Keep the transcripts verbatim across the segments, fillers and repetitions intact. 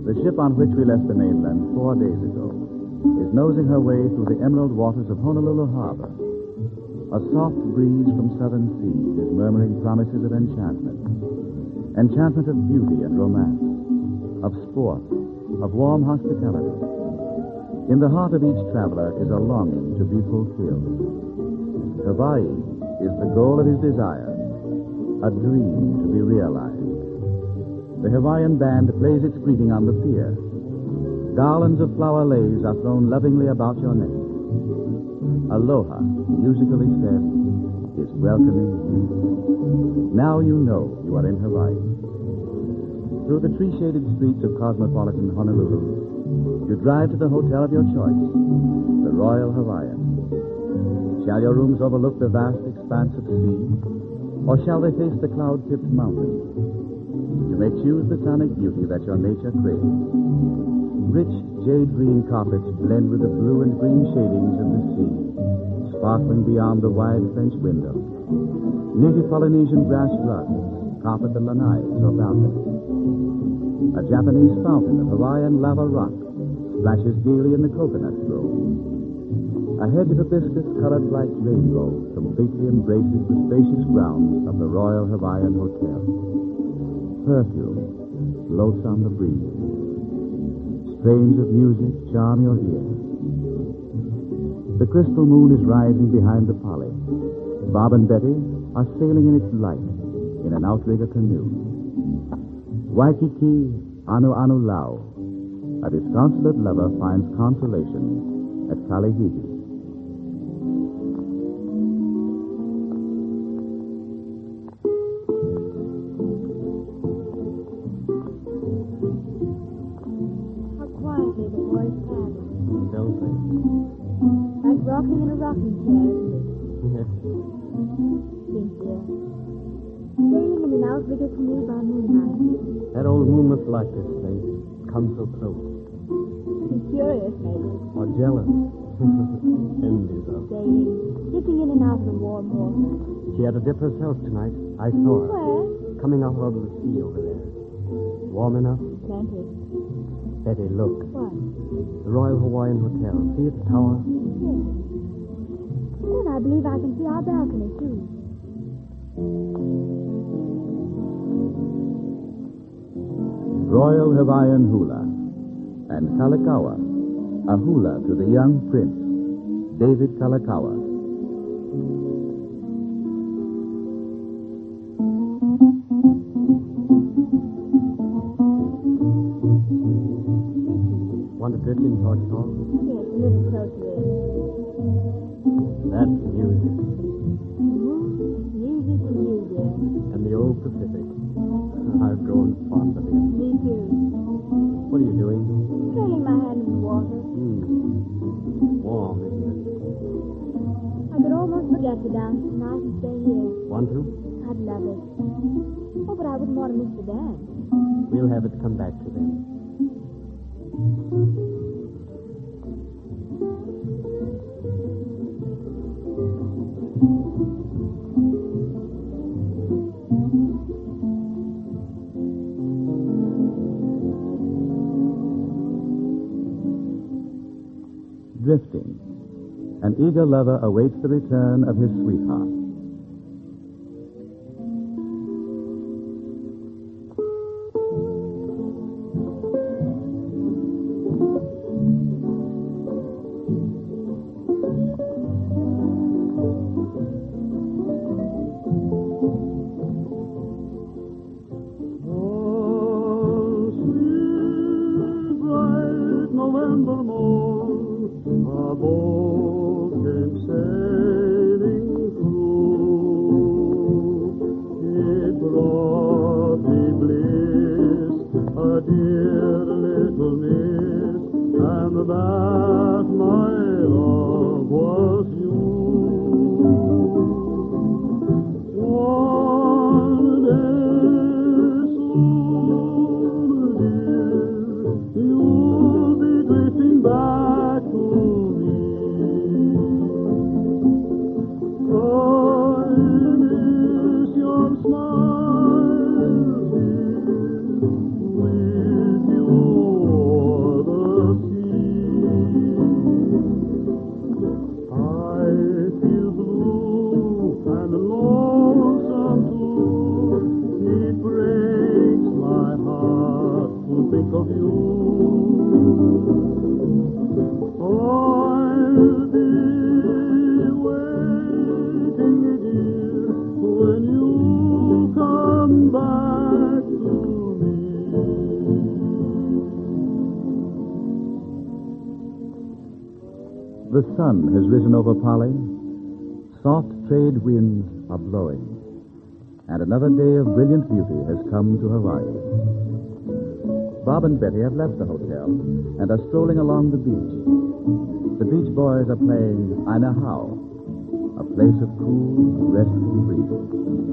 The ship on which we left the mainland four days ago is nosing her way through the emerald waters of Honolulu Harbor. A soft breeze from southern seas is murmuring promises of enchantment. Enchantment of beauty and romance, of sport, of warm hospitality. In the heart of each traveler is a longing to be fulfilled. Hawaii is the goal of his desire, a dream to be realized. The Hawaiian band plays its greeting on the pier. Garlands of flower leis are thrown lovingly about your neck. Aloha, musically said, is welcoming you. Now you know you are in Hawaii. Through the tree-shaded streets of cosmopolitan Honolulu, you drive to the hotel of your choice, the Royal Hawaiian. Shall your rooms overlook the vast expanse of sea, or shall they face the cloud-tipped mountains? You may choose the sonic beauty that your nature craves. Rich jade-green carpets blend with the blue and green shadings of the sea, sparkling beyond the wide French window. Native Polynesian grass rugs carpet the lanais or balcony. A Japanese fountain of Hawaiian lava rock splashes gaily in the coconut grove. A hedge of hibiscus-colored bright rainbow completely embraces the spacious grounds of the Royal Hawaiian Hotel. Perfume floats on the breeze. Strains of music charm your ear. The crystal moon is rising behind the poly. Bob and Betty are sailing in its light in an outrigger canoe. Waikiki Anu Anu Lau, a disconsolate lover finds consolation at Kalihiki. Rocking in a rocking chair, isn't it? Think, dear. Sailing in an outrigger canoe by moonlight. That old moon must like this place. Come so close. She's curious, maybe. Or jealous. Envious of. Sailing, dipping in and out of the warm water. She had to dip herself tonight. I saw her. Where? Coming out of the sea over there. Warm enough? Plenty. Betty, look. What? The Royal Hawaiian Hotel. See its tower? Yes. Then I believe I can see our balcony, too. Royal Hawaiian Hula and Kalakaua, a hula to the young prince, David Kalakaua. Want to drift in George Hall? Yes, a little closer there. That's music. Mm-hmm. Music and you, dear. And the old Pacific. I've grown fond of it. Me, too. What are you doing? Trailing my hand in the water. Hmm. Warm, isn't it? I could almost forget to dance tonight and stay here. Want to? I'd love it. Oh, but I wouldn't want to miss the dance. We'll have it come back to them. Drifting. An eager lover awaits the return of his sweetheart. With you come back to me. The sun has risen over Polly. Soft trade winds are blowing. And another day of brilliant beauty has come to Hawaii. Bob and Betty have left the hotel and are strolling along the beach. The Beach Boys are playing I Know How, a place of cool, restful breeze.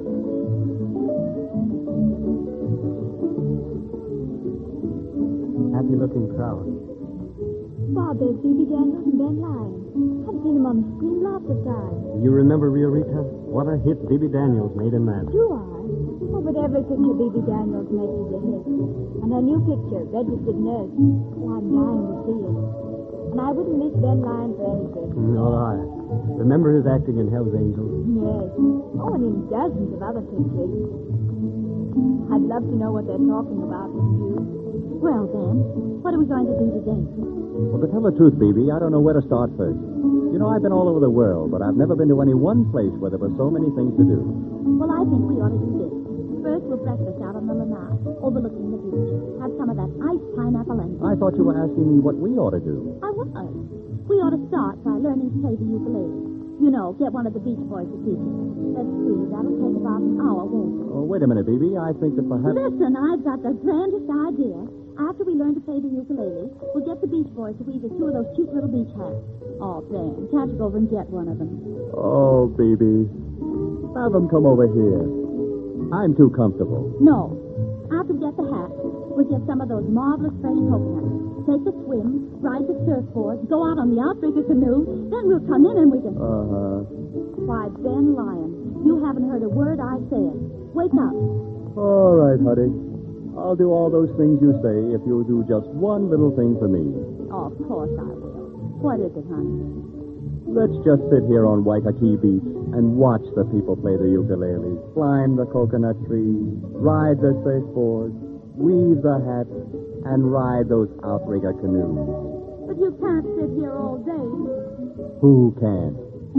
Happy-looking crowd. Bob, there's Phoebe Daniels and Ben Lyon. I've seen them on the screen lots of times. You remember Rio Rita? What a hit Bibi Daniels made in that. Do I? Oh, but every picture Phoebe Daniels makes is a hit. And her new picture, Registered Nurse. Oh, I'm dying to see it. And I wouldn't miss Ben Lyon for anything. Nor I. Remember his acting in Hell's Angels? Yes. Oh, and in dozens of other pictures. I'd love to know what they're talking about with you. Well, then, what are we going to do today? Well, to tell the truth, Phoebe, I don't know where to start first. You know, I've been all over the world, but I've never been to any one place where there were so many things to do. Well, I think we ought to do this. First, we'll breakfast out on the lanai, overlooking the beach. Have some of that iced pineapple and... I thought you were asking me what we ought to do. I was. We ought to start by learning to play the ukulele. You know, get one of the Beach Boys to teach us. Let's see, that'll take about an hour, won't it? Oh, wait a minute, Phoebe. I think that perhaps... Listen, I've got the grandest idea. After we learn to play the ukulele, we'll get the Beach Boys to weave us two of those cute little beach hats. Oh, Ben, can't you go over and get one of them? Oh, Phoebe. Have them come over here. I'm too comfortable. No. After we get the hats, we'll get some of those marvelous fresh coconuts. Take a swim, ride the surfboard, go out on the outrigger canoe, then we'll come in and we can... Uh-huh. Why, Ben Lyon, you haven't heard a word I said. Wake up. All right, honey. I'll do all those things you say if you'll do just one little thing for me. Oh, of course I will. What is it, honey? Let's just sit here on Waikiki Beach and watch the people play the ukulele, climb the coconut trees, ride the surfboards, weave the hats, and ride those outrigger canoes. But you can't sit here all day. Who can?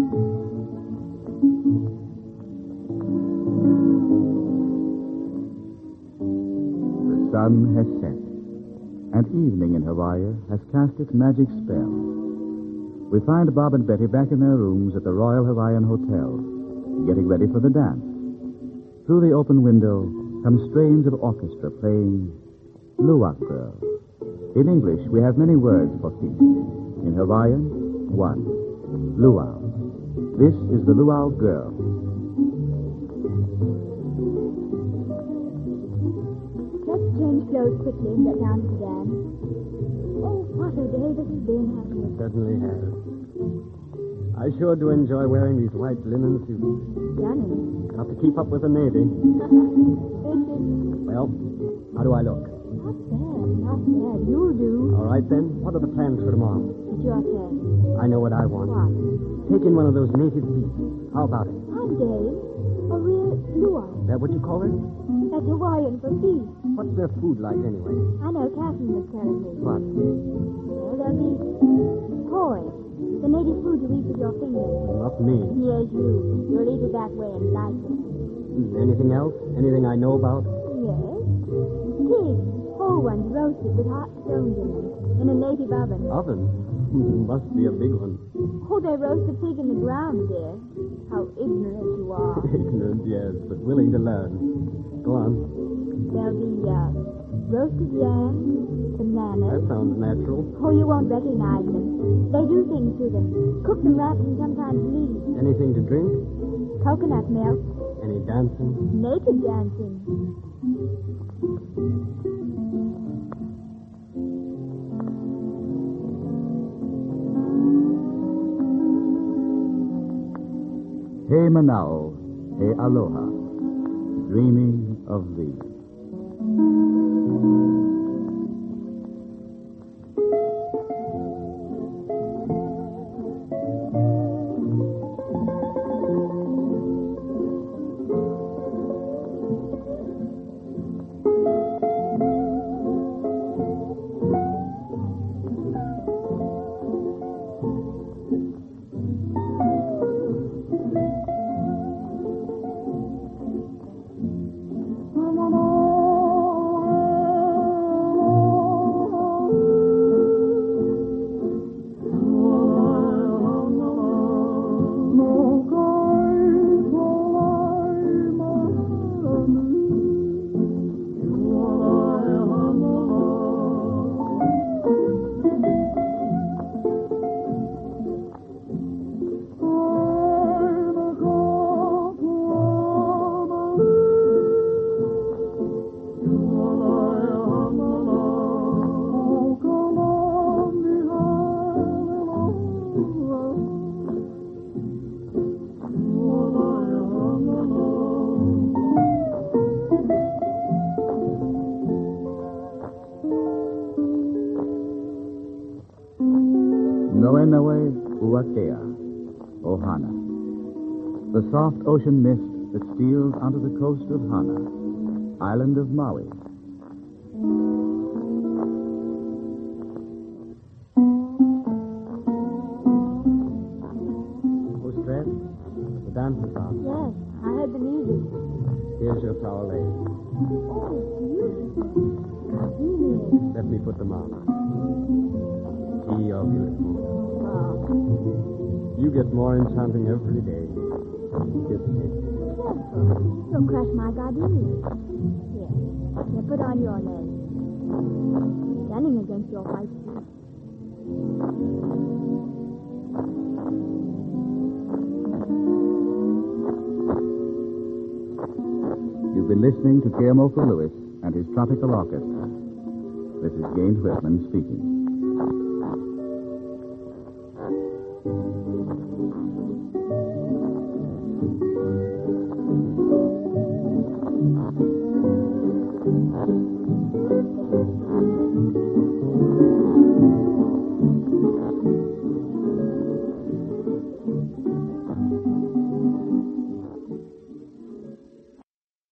The sun has set, and evening in Hawaii has cast its magic spell. We find Bob and Betty back in their rooms at the Royal Hawaiian Hotel, getting ready for the dance. Through the open window come strains of orchestra playing Luau Girl. In English, we have many words for feast. In Hawaiian, one, luau. This is the Luau Girl. Let's change clothes quickly and get down to the dance. Oh, what a day this has been, hasn't It it? certainly has. I sure do enjoy wearing these white linen suits. Stunning. Got to keep up with the Navy. Richard, Well, how do I look? not bad, not bad. You'll do. All right, then. What are the plans for tomorrow? It's your turn. I know what I want. What? Take in one of those native beads. How about it? Hot day. A real luau. Is that what you call it? That's Hawaiian for feast. What's their food like, anyway? I know Catherine was telling me. What? Well, there'll be poi, the native food you eat with your fingers. Not me. Yes, you. You'll eat it that way and like it. Anything else? Anything I know about? Yes. Pigs, whole ones roasted with hot stones in them, in a native oven. Oven? Must be a big one. Oh, they roast the pig in the ground, dear. How ignorant you are. Ignorant, yes, but willing to learn. Go on. There'll be, uh, roasted yams, bananas. That sounds natural. Oh, you won't recognize them. They do things to them. Cook them, wrap them, sometimes leave. Anything to drink? Coconut milk. Any dancing? Naked dancing. Hey Manao, hey Aloha, dreaming of thee. Noenawe Uakea, Ohana. The soft ocean mist that steals onto the coast of Hana, island of Maui. Mistress, the dance is on. Yes, I heard the music. Here's your towel laid. Oh, beautiful. Gardenias. Let me put them on. See, you're beautiful. Wow. You get more enchanting every day. Kiss me. Careful. You'll crush my gardenias. Here. Here, put on your leg. Standing against your white feet. You've been listening to Keomoko Lewis and his Tropical Orchestra. This is James Whitman speaking.